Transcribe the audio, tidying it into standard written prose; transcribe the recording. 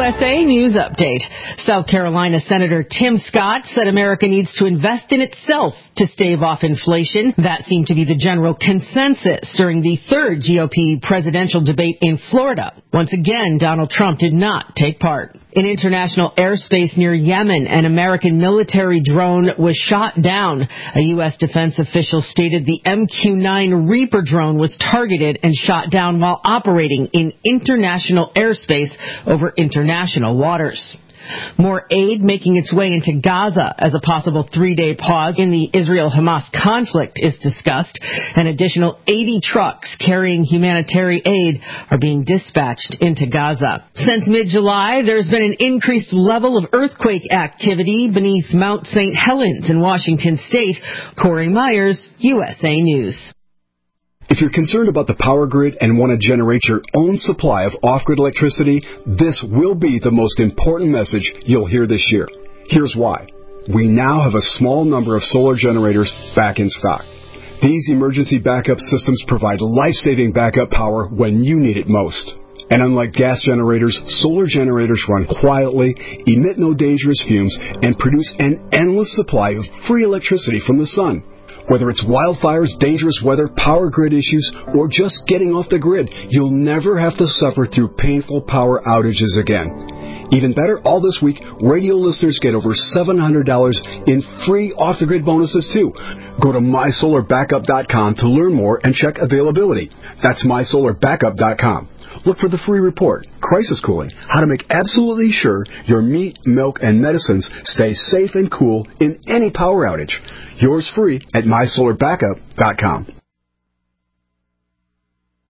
USA News Update. South Carolina Senator Tim Scott said America needs to invest in itself to stave off inflation. That seemed to be the general consensus during the third GOP presidential debate in Florida. Once again, Donald Trump did not take part. In international airspace near Yemen, an American military drone was shot down. A U.S. defense official stated the MQ-9 Reaper drone was targeted and shot down while operating in international airspace over international waters. More aid making its way into Gaza as a possible 3-day pause in the Israel-Hamas conflict is discussed. An additional 80 trucks carrying humanitarian aid are being dispatched into Gaza. Since mid-July, there's been an increased level of earthquake activity beneath Mount St. Helens in Washington state. Corey Myers, USA News. If you're concerned about the power grid and want to generate your own supply of off-grid electricity, this will be the most important message you'll hear this year. Here's why. We now have a small number of solar generators back in stock. These emergency backup systems provide life-saving backup power when you need it most. And unlike gas generators, solar generators run quietly, emit no dangerous fumes, and produce an endless supply of free electricity from the sun. Whether it's wildfires, dangerous weather, power grid issues, or just getting off the grid, you'll never have to suffer through painful power outages again. Even better, all this week, radio listeners get over $700 in free off-the-grid bonuses, too. Go to mysolarbackup.com to learn more and check availability. That's mysolarbackup.com. Look for the free report, Crisis Cooling, how to make absolutely sure your meat, milk, and medicines stay safe and cool in any power outage. Yours free at mysolarbackup.com.